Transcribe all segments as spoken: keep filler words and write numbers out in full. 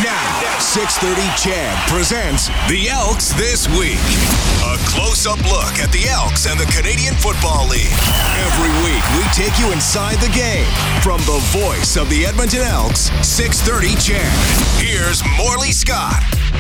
Now, six thirty Chad presents The Elks This Week. A close-up look at the Elks and the Canadian Football League. Every week, we take you inside the game. From the voice of the Edmonton Elks, six thirty Chad. Here's Morley Scott.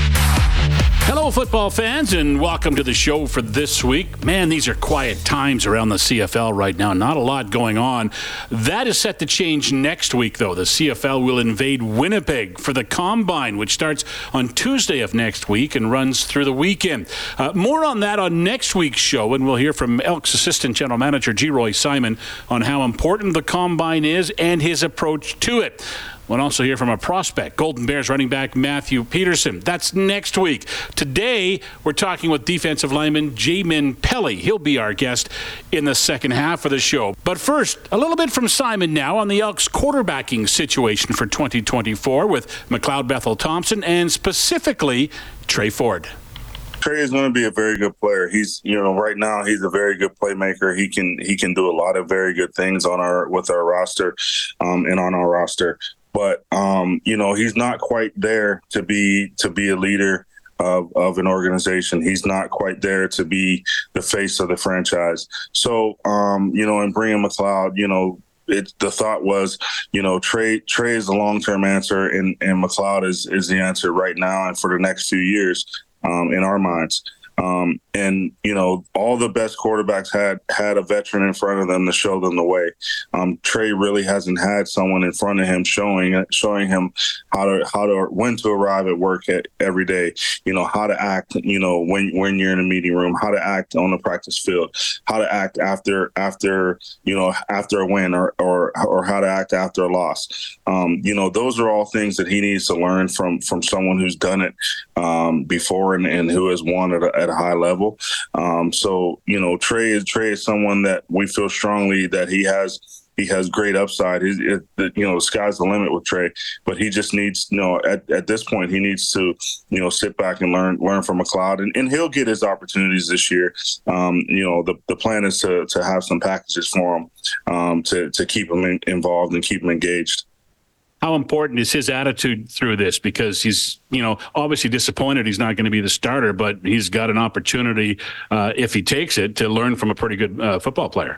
Hello, football fans, and welcome to the show for this week. Man, these are quiet times around the C F L right now. Not a lot going on. That is set to change next week, though. The C F L will invade Winnipeg for the Combine, which starts on Tuesday of next week and runs through the weekend. Uh, more on that on next week's show, and we'll hear from Elks Assistant General Manager Geroy Simon on how important the Combine is and his approach to it. We'll also hear from a prospect, Golden Bears running back Matthew Peterson. That's next week. Today, we're talking with defensive lineman Jamin Pelly. He'll be our guest in the second half of the show. But first, a little bit from Simon now on the Elks quarterbacking situation for twenty twenty-four with McLeod Bethel Thompson and specifically Tre Ford. Tre is going to be a very good player. He's, you know, right now he's a very good playmaker. He can he can do a lot of very good things on our with our roster um, and on our roster. But, um, you know, he's not quite there to be to be a leader of, of an organization. He's not quite there to be the face of the franchise. So, um, you know, in bringing McLeod, you know, it, the thought was, you know, Tre Tre is the long-term answer, and, and McLeod is, is the answer right now and for the next few years um, in our minds. Um, and, you know, all the best quarterbacks had had a veteran in front of them to show them the way. Um, Tre really hasn't had someone in front of him showing showing him how to how to when to arrive at work at, every day. You know, how to act. You know, when when you're in a meeting room, how to act on the practice field, how to act after after you know after a win, or or or how to act after a loss. Um, you know, those are all things that he needs to learn from from someone who's done it um, before and, and who has won at a, at a high level. Um, so, you know, Tre is Tre is someone that we feel strongly that he has he has great upside. He's, it, you know, the sky's the limit with Tre, but he just needs, you know, at, at this point, he needs to, you know, sit back and learn learn from McLeod, and, and he'll get his opportunities this year. Um, you know, the, the plan is to to have some packages for him um, to to keep him in, involved and keep him engaged. How important is his attitude through this? Because he's, you know, obviously disappointed he's not going to be the starter, but he's got an opportunity, uh, if he takes it, to learn from a pretty good uh, football player.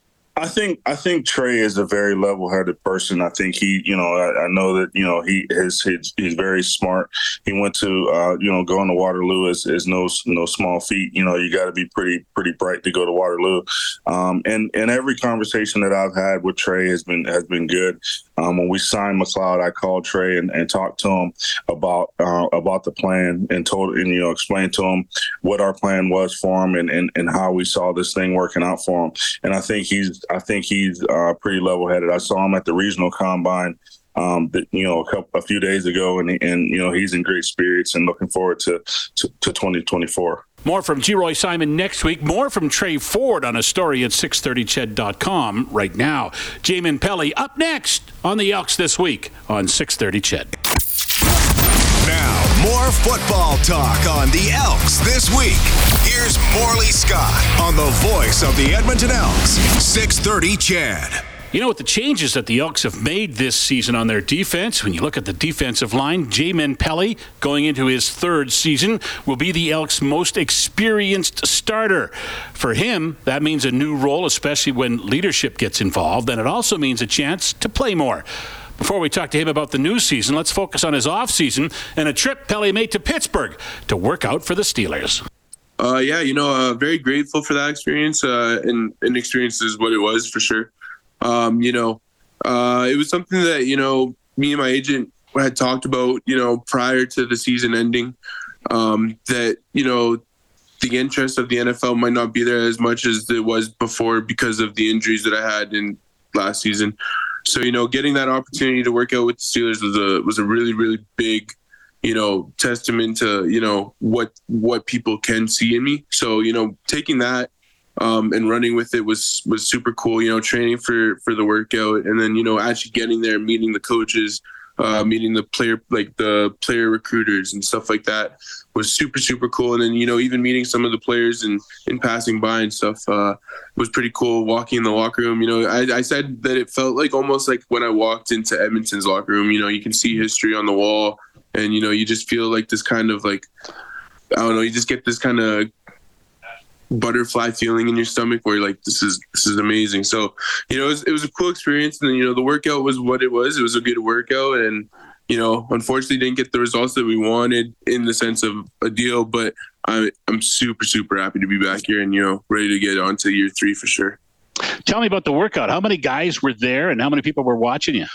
I think I think Tre is a very level-headed person. I think he, you know, I, I know that, you know, he is he's, he's very smart. He went to, uh, you know, going to Waterloo is, is no no small feat. You know, you got to be pretty pretty bright to go to Waterloo. Um, and and every conversation that I've had with Tre has been has been good. Um, when we signed McLeod, I called Tre and, and talked to him about uh, about the plan and told and you know explained to him what our plan was for him and, and, and how we saw this thing working out for him. And I think he's I think he's uh, pretty level-headed. I saw him at the regional combine, um, that, you know, a, couple, a few days ago, and and you know he's in great spirits and looking forward to to, to twenty twenty-four. More from Geroy Simon next week. More from Tre Ford on a story at six thirty ched dot com right now. Jamin Pelly up next on the Elks This Week on six thirty Ched. Now, more football talk on the Elks This Week. Here's Morley Scott on the voice of the Edmonton Elks, six thirty Chad. You know, with the changes that the Elks have made this season on their defense, when you look at the defensive line, Jamin Pelly, going into his third season, will be the Elks' most experienced starter. For him, that means a new role, especially when leadership gets involved, and it also means a chance to play more. Before we talk to him about the new season, let's focus on his off-season and a trip Pelly made to Pittsburgh to work out for the Steelers. Uh, yeah, you know, uh, very grateful for that experience, uh, and, and experience is what it was for sure. Um, you know, uh, it was something that, you know, me and my agent had talked about, you know, prior to the season ending, um, that, you know, the interest of the N F L might not be there as much as it was before because of the injuries that I had in last season. So, you know, getting that opportunity to work out with the Steelers was a, was a really, really big, you know, testament to, you know, what, what people can see in me. So, you know, taking that, Um, and running with it was was super cool, you know, training for, for the workout, and then, you know, actually getting there, meeting the coaches, uh, meeting the player, like the player recruiters and stuff like that was super, super cool. And then, you know, even meeting some of the players and, and passing by and stuff uh, was pretty cool. Walking in the locker room, you know, I, I said that it felt like almost like when I walked into Edmonton's locker room, you know, you can see history on the wall. And, you know, you just feel like this kind of like, I don't know, you just get this kind of butterfly feeling in your stomach where you're like, this is, this is amazing. So, you know, it was, it was a cool experience. And then, you know, the workout was what it was. It was a good workout. And, you know, unfortunately didn't get the results that we wanted in the sense of a deal, but I, I'm super, super happy to be back here and, you know, ready to get on to year three for sure. Tell me about the workout. How many guys were there and how many people were watching you?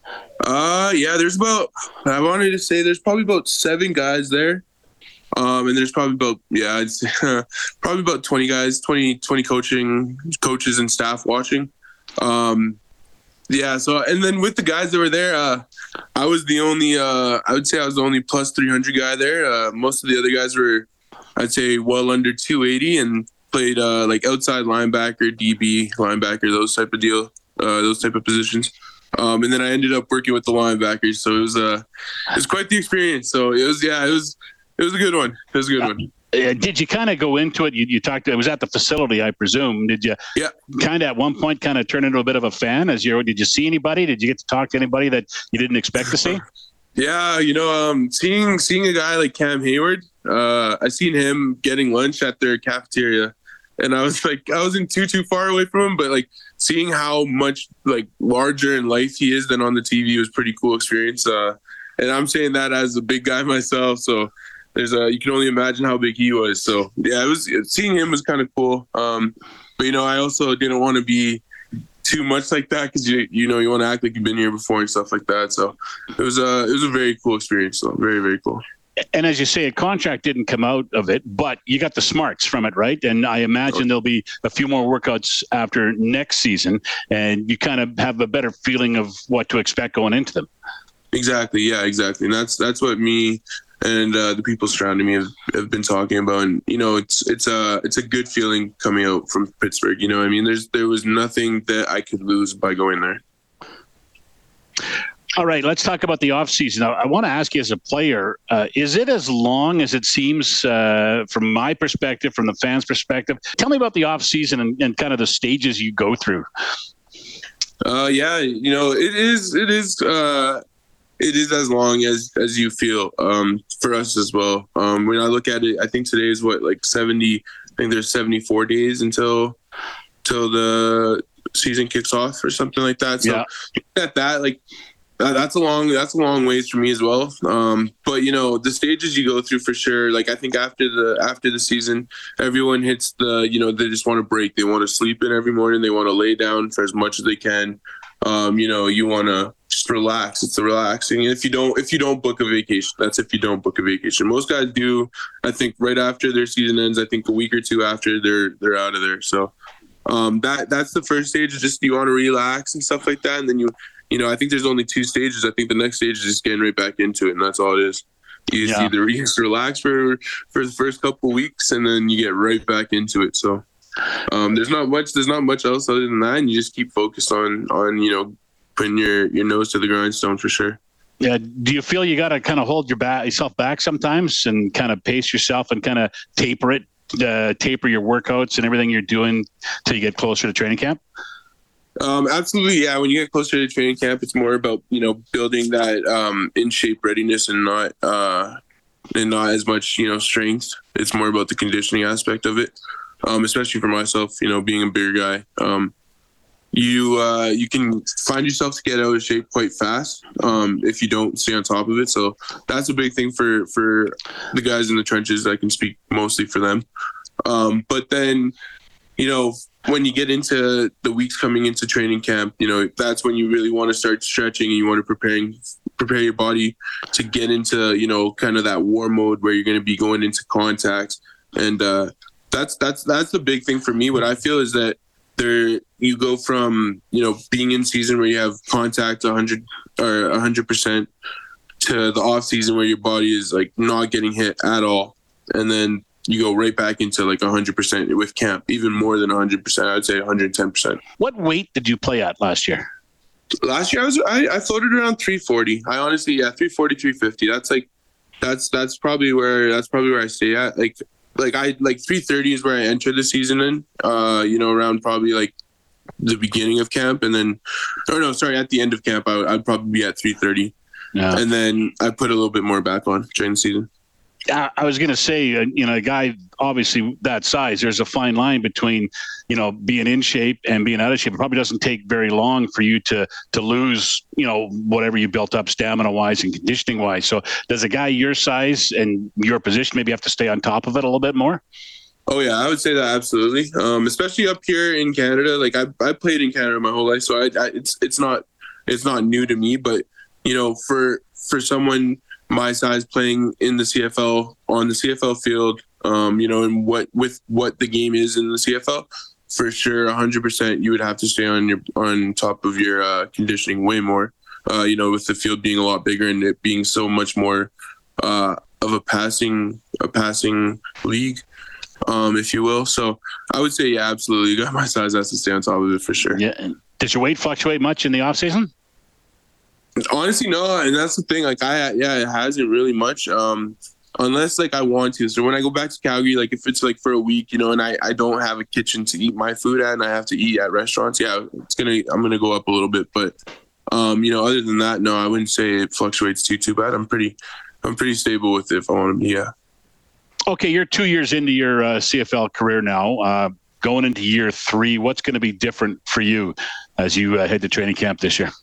Uh, yeah, there's about, I wanted to say there's probably about seven guys there. Um, and there's probably about, yeah, it's probably about twenty guys, twenty, twenty coaching coaches and staff watching. Um, yeah. So, and then with the guys that were there, uh, I was the only, uh, I would say I was the only plus three hundred guy there. Uh, most of the other guys were, I'd say well under two eighty and played, uh, like outside linebacker, D B linebacker, those type of deal, uh, those type of positions. Um, and then I ended up working with the linebackers. So it was, uh, it was quite the experience. So it was, yeah, it was, It was a good one. It was a good uh, one. Uh, did you kind of go into it? You, you talked. It was at the facility, I presume. Did you? Yeah. Kind of at one point, kind of turn into a bit of a fan. As you did you see anybody? Did you get to talk to anybody that you didn't expect to see? Yeah, you know, um, seeing seeing a guy like Cam Hayward, uh, I seen him getting lunch at their cafeteria, and I was like, I wasn't too too far away from him, but like seeing how much like larger in life he is than on the T V was pretty cool experience. Uh, and I'm saying that as a big guy myself, so. There's a, you can only imagine how big he was. So yeah, it was seeing him was kind of cool. Um, but you know, I also didn't want to be too much like that because you you know you want to act like you've been here before and stuff like that. So it was a it was a very cool experience. So very very cool. And as you say, a contract didn't come out of it, but you got the smarts from it, right? And I imagine there'll be a few more workouts after next season, and you kind of have a better feeling of what to expect going into them. Exactly. Yeah. Exactly. And that's that's what me. And uh, the people surrounding me have, have been talking about, and you know, it's it's a it's a good feeling coming out from Pittsburgh. You know, I mean, there's there was nothing that I could lose by going there. All right, let's talk about the off season. I, I want to ask you, as a player, uh, is it as long as it seems uh, from my perspective, from the fans' perspective? Tell me about the off season and, and kind of the stages you go through. Uh, yeah, you know, it is it is. Uh, It is as long as, as you feel um, for us as well. Um, when I look at it, I think today is what, like seventy, I think there's seventy-four days until till the season kicks off or something like that. So yeah. At that, like that, that's a long, that's a long ways for me as well. Um, but you know, the stages you go through for sure. Like I think after the, after the season, everyone hits the, you know, they just want to break. They want to sleep in every morning. They want to lay down for as much as they can. Um, you know, you want to just relax. It's the relaxing. If you don't, if you don't book a vacation, that's if you don't book a vacation. Most guys do. I think right after their season ends, I think a week or two after they're they're out of there. So um, that that's the first stage. Is just you want to relax and stuff like that, and then you you know I think there's only two stages. I think the next stage is just getting right back into it, and that's all it is. You just yeah. either you just relax for for the first couple of weeks, and then you get right back into it. So. Um, there's not much. There's not much else other than that, and you just keep focused on, on you know, putting your, your nose to the grindstone for sure. Yeah. Do you feel you got to kind of hold your back, yourself back sometimes, and kind of pace yourself and kind of taper it, uh, taper your workouts and everything you're doing till you get closer to training camp? Um, absolutely, yeah. When you get closer to training camp, it's more about you know building that um, in shape readiness and not uh, and not as much you know strength. It's more about the conditioning aspect of it. Um, especially for myself, you know, being a bigger guy, um, you uh, you can find yourself to get out of shape quite fast um, if you don't stay on top of it. So that's a big thing for, for the guys in the trenches. I can speak mostly for them. Um, but then, you know, when you get into the weeks coming into training camp, you know, that's when you really want to start stretching and you want to preparing prepare your body to get into, you know, kind of that war mode where you're going to be going into contact and uh, That's that's that's the big thing for me. What I feel is that there you go from you know being in season where you have contact one hundred or one hundred percent to the off season where your body is like not getting hit at all, and then you go right back into like one hundred percent with camp, even more than one hundred percent. I would say one hundred ten percent. What weight did you play at last year? Last year I was I, I floated around three forty. I honestly yeah three forty, three fifty. That's like that's that's probably where that's probably where I stay at like. Like I like three thirty is where I entered the season in, uh, you know, around probably like the beginning of camp, and then, or no, sorry, at the end of camp, I, I'd probably be at three thirty. Yeah. And then I put a little bit more back on during the season. I was going to say, uh, you know, a guy obviously that size, there's a fine line between, you know, being in shape and being out of shape. It probably doesn't take very long for you to to lose, you know, whatever you built up stamina-wise and conditioning-wise. So does a guy your size and your position maybe have to stay on top of it a little bit more? Oh, yeah, I would say that absolutely, um, especially up here in Canada. Like, I I played in Canada my whole life, so I, I, it's it's not it's not new to me. But, you know, for for someone – my size playing in the C F L on the C F L field, um, you know, and what with what the game is in the C F L, for sure, one hundred percent, you would have to stay on your on top of your uh, conditioning way more. Uh, you know, with the field being a lot bigger and it being so much more uh, of a passing a passing league, um, if you will. So I would say, yeah, absolutely, you got my size has to stay on top of it for sure. Yeah. Does your weight fluctuate much in the off season? Honestly, no, and that's the thing. Like, I yeah, it hasn't really much, um, unless like I want to. So when I go back to Calgary, like if it's like for a week, you know, and I, I don't have a kitchen to eat my food at, and I have to eat at restaurants, yeah, it's gonna I'm gonna go up a little bit. But um, you know, other than that, no, I wouldn't say it fluctuates too too bad. I'm pretty I'm pretty stable with it if I want to be. Yeah. Okay, you're two years into your uh, C F L career now. Uh, going into year three, what's going to be different for you as you uh, head to training camp this year?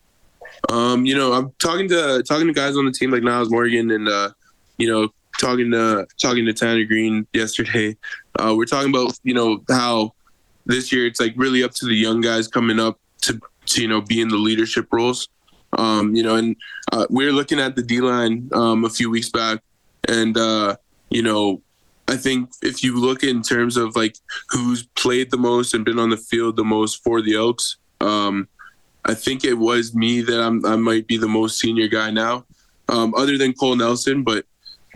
Um, you know, I'm talking to talking to guys on the team like Niles Morgan and uh, you know, talking to talking to Tanner Green yesterday. Uh, we're talking about, you know, how this year it's like really up to the young guys coming up to, to you know, be in the leadership roles. Um, you know, and uh, we were looking at the D-line um, a few weeks back, and uh, you know, I think if you look in terms of like who's played the most and been on the field the most for the Elks, um, I think it was me that I'm, I might be the most senior guy now, um, other than Cole Nelson. But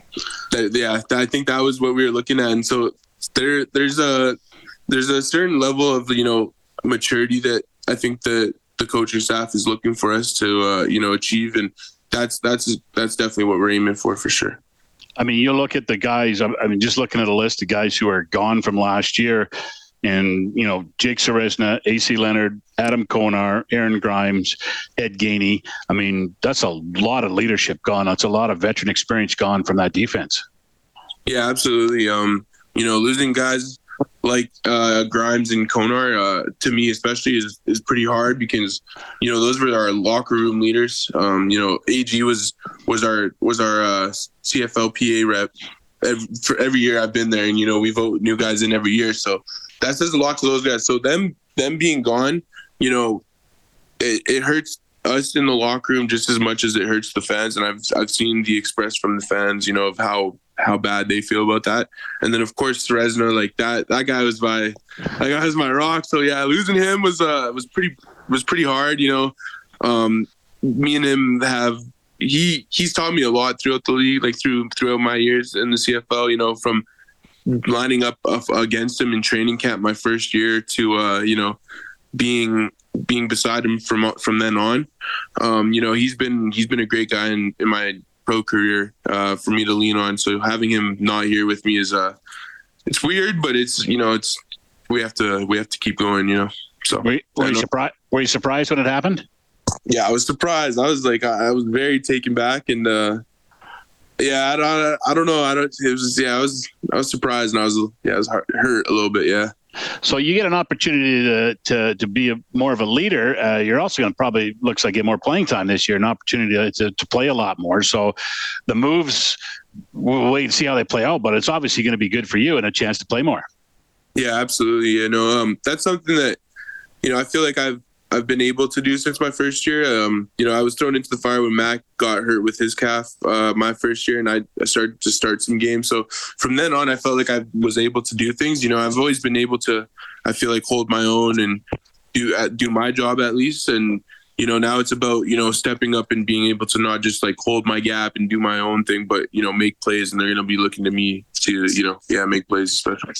that, yeah, I think that was what we were looking at. And so there, there's a there's a certain level of, you know, maturity that I think the the coaching staff is looking for us to uh, you know, achieve, and that's that's that's definitely what we're aiming for for sure. I mean, you look at the guys. I mean, just looking at a list of guys who are gone from last year. And, you know, Jake Ceresna, A C Leonard, Adam Konar, Aaron Grimes, Ed Gainey. I mean, that's a lot of leadership gone. That's a lot of veteran experience gone from that defense. Yeah, absolutely. Um, you know, losing guys like uh, Grimes and Konar, uh, to me especially, is, is pretty hard because, you know, those were our locker room leaders. Um, you know, A G was was our was our uh, C F L P A rep every, for every year I've been there, and you know, we vote new guys in every year, so. That says a lot to those guys. So them them being gone, you know, it, it hurts us in the locker room just as much as it hurts the fans. And I've I've seen the express from the fans, you know, of how how bad they feel about that. And then of course Ceresna, like that that guy was my that guy was my rock. So yeah, losing him was uh was pretty was pretty hard. You know, um, me and him have he he's taught me a lot throughout the league, like through throughout my years in the C F L. You know, from lining up against him in training camp my first year to uh you know being being beside him from from then on. Um you know, he's been he's been a great guy in, in my pro career uh for me to lean on, so having him not here with me is uh it's weird, but it's, you know, it's we have to we have to keep going, you know. So were you, were you surprised were you surprised when it happened? Yeah, I was surprised. I was like I, I was very taken back, and uh Yeah, I don't. I don't know. I don't. It was. Yeah, I was. I was surprised, and I was. Yeah, I was hurt a little bit. Yeah. So you get an opportunity to to, to be a, more of a leader. Uh, you're also going to probably looks like get more playing time this year, an opportunity to, to to play a lot more. So the moves, we'll wait and see how they play out. But it's obviously going to be good for you and a chance to play more. Yeah, absolutely. You know, um, that's something that, you know, I feel like I've. I've been able to do since my first year. Um, you know, I was thrown into the fire when Mac got hurt with his calf uh, my first year, and I, I started to start some games. So from then on, I felt like I was able to do things. You know, I've always been able to, I feel like, hold my own and do uh, do my job at least. And, you know, now it's about, you know, stepping up and being able to not just like hold my gap and do my own thing, but, you know, make plays. And they're going to be looking to me to, you know, yeah, make plays especially.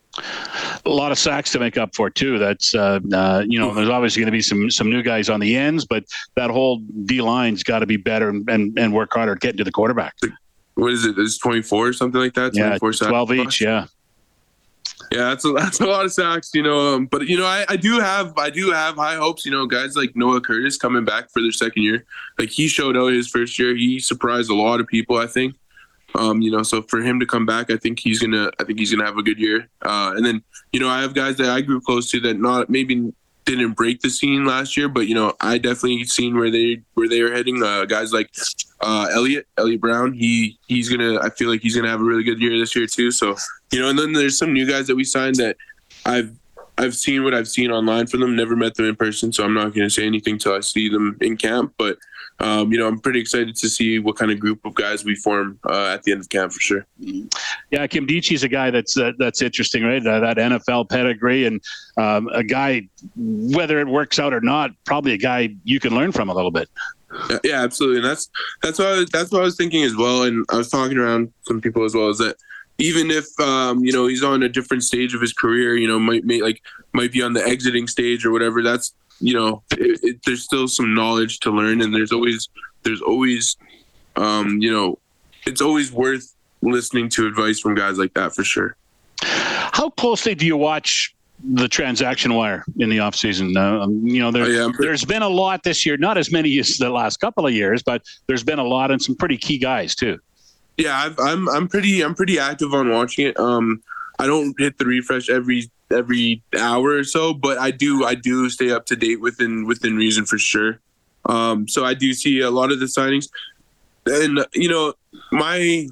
A lot of sacks to make up for too. That's uh, uh, you know, there's obviously going to be some some new guys on the ends, but that whole D line's got to be better and, and, and work harder at getting to the quarterback. What is it? It's twenty-four or something like that. Yeah, twelve each. Yeah. Yeah, that's a, that's a lot of sacks, you know. Um, but you know, I, I do have I do have high hopes. You know, guys like Noah Curtis coming back for their second year. Like he showed out his first year. He surprised a lot of people, I think. Um, you know, so for him to come back, I think he's gonna I think he's gonna have a good year. Uh, and then you know, I have guys that I grew close to that not maybe didn't break the scene last year, but you know, I definitely seen where they where they are heading. Uh, guys like uh, Elliott Elliott Brown. He he's gonna. I feel like he's gonna have a really good year this year too. So you know, and then there's some new guys that we signed that I've I've seen what I've seen online from them. Never met them in person, so I'm not gonna say anything till I see them in camp. But um, you know, I'm pretty excited to see what kind of group of guys we form uh, at the end of camp for sure. Yeah, Kim Deechie's a guy that's uh, that's interesting, right? Uh, that N F L pedigree, and um, a guy, whether it works out or not, probably a guy you can learn from a little bit. Yeah, absolutely, and that's that's what I was, that's what I was thinking as well. And I was talking around some people as well. Is that even if um, you know he's on a different stage of his career, you know, might, might like might be on the exiting stage or whatever. That's you know, it, it, there's still some knowledge to learn, and there's always there's always um, you know, it's always worth listening to advice from guys like that for sure. How closely do you watch the transaction wire in the offseason? Uh, you know, there, oh, yeah, pretty- there's been a lot this year, not as many as the last couple of years, but there's been a lot and some pretty key guys too. Yeah, I've, I'm I'm pretty I'm pretty active on watching it. Um, I don't hit the refresh every every hour or so, but I do I do stay up to date within within reason for sure. Um, so I do see a lot of the signings, and you know my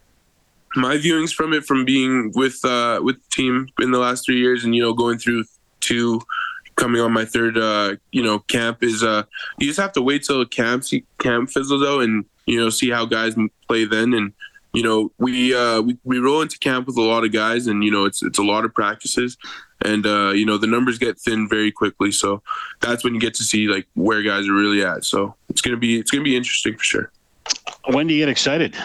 my viewings from it from being with uh, with the team in the last three years, and you know going through two, coming on my third uh, you know camp is uh, you just have to wait till camp see, camp fizzles out and you know see how guys play then. And you know, we, uh, we we roll into camp with a lot of guys, and you know, it's it's a lot of practices, and uh, you know, the numbers get thin very quickly. So that's when you get to see like where guys are really at. So it's gonna be it's gonna be interesting for sure. When do you get excited?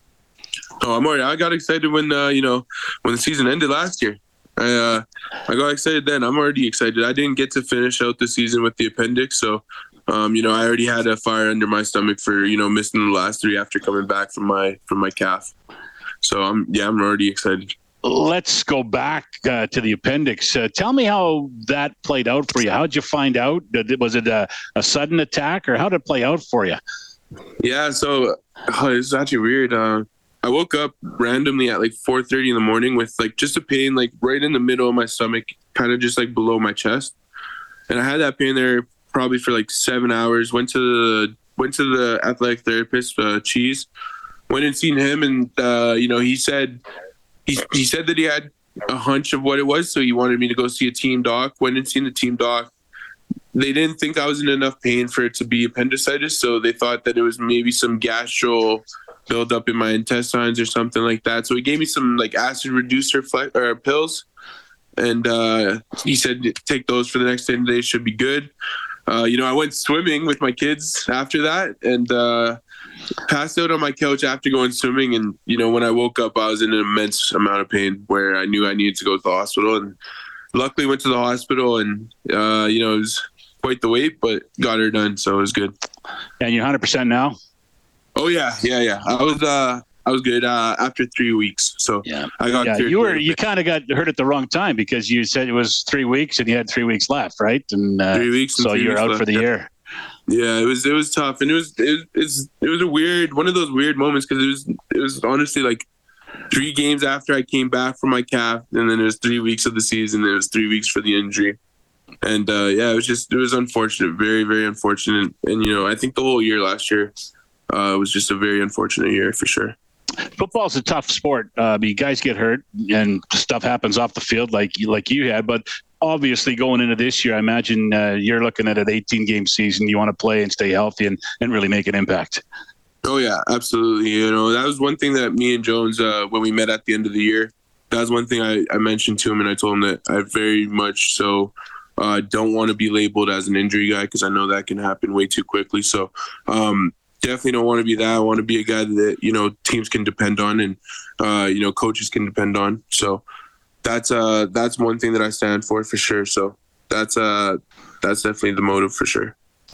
Oh, I'm already. I got excited when uh, you know when the season ended last year. I uh, I got excited then. I'm already excited. I didn't get to finish out the season with the appendix, so. Um, you know, I already had a fire under my stomach for, you know, missing the last three after coming back from my from my calf. So I'm yeah, I'm already excited. Let's go back uh, to the appendix. Uh, tell me how that played out for you. How did you find out? Was it a, a sudden attack, or how did it play out for you? Yeah, so oh, it's actually weird. Uh, I woke up randomly at like four thirty in the morning with like just a pain like right in the middle of my stomach, kind of just like below my chest, and I had that pain there probably for like seven hours. Went to the went to the athletic therapist, uh, Cheese. Went and seen him, and uh, you know he said he he said that he had a hunch of what it was, so he wanted me to go see a team doc. Went and seen the team doc. They didn't think I was in enough pain for it to be appendicitis, so they thought that it was maybe some gastro buildup in my intestines or something like that. So he gave me some like acid reducer fle- or pills, and uh, he said take those for the next ten days, should be good. Uh, you know, I went swimming with my kids after that, and uh, passed out on my couch after going swimming. And, you know, when I woke up, I was in an immense amount of pain where I knew I needed to go to the hospital. And luckily went to the hospital, and, uh, you know, it was quite the wait, but got her done. So it was good. And you're one hundred percent now? Oh, yeah. Yeah, yeah. I was uh, I was good uh, after three weeks. So yeah, I got yeah, you were you kind of got hurt at the wrong time, because you said it was three weeks and you had three weeks left, right? And uh, three weeks. So you're out left, for the yeah. year. Yeah, it was it was tough, and it was it, it's it was a weird one of those weird moments, because it was it was honestly like three games after I came back from my calf, and then it was three weeks of the season. And it was three weeks for the injury, and uh, yeah, it was just it was unfortunate, very very unfortunate. And you know, I think the whole year last year uh, was just a very unfortunate year for sure. Football's a tough sport. Uh, you guys get hurt and stuff happens off the field like like you had, but obviously going into this year, I imagine uh, you're looking at an eighteen game season. You want to play and stay healthy and, and really make an impact. Oh yeah, absolutely. You know, that was one thing that me and Jones, uh, when we met at the end of the year, that was one thing I, I mentioned to him, and I told him that I very much so uh, don't want to be labeled as an injury guy, because I know that can happen way too quickly. So, um, definitely don't want to be that. I want to be a guy that, you know, teams can depend on, and, uh, you know, coaches can depend on. So that's uh, that's one thing that I stand for for sure. So that's uh, that's definitely the motive for sure.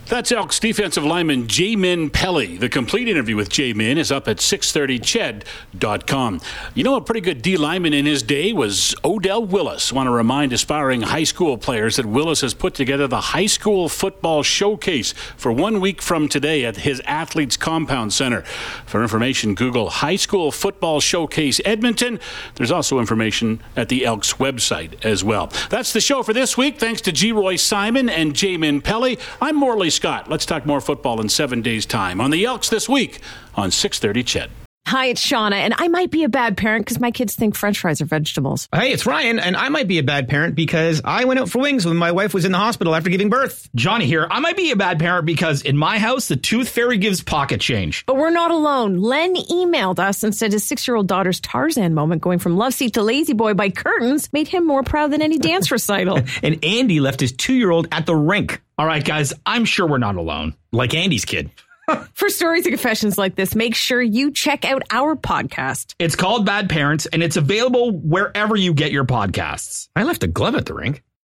That's Elks defensive lineman Jamin Pelly. The complete interview with Jamin is up at six thirty ched dot com. You know, a pretty good D lineman in his day was Odell Willis. Want to remind aspiring high school players that Willis has put together the High School Football Showcase for one week from today at his Athletes Compound Center. For information, Google High School Football Showcase Edmonton. There's also information at the Elks website as well. That's the show for this week. Thanks to G. Roy Simon and Jamin Pelly. I'm Morley Scott. Let's talk more football in seven days' time on the Elks this week on six thirty Ched. Hi, it's Shauna, and I might be a bad parent because my kids think French fries are vegetables. Hey, it's Ryan, and I might be a bad parent because I went out for wings when my wife was in the hospital after giving birth. Johnny here. I might be a bad parent because in my house, the tooth fairy gives pocket change. But we're not alone. Len emailed us and said his six-year-old daughter's Tarzan moment going from love seat to lazy boy by curtains made him more proud than any dance recital. And Andy left his two-year-old at the rink. All right, guys, I'm sure we're not alone. Like Andy's kid. For stories and confessions like this, make sure you check out our podcast. It's called Bad Parents, and it's available wherever you get your podcasts. I left a glove at the rink.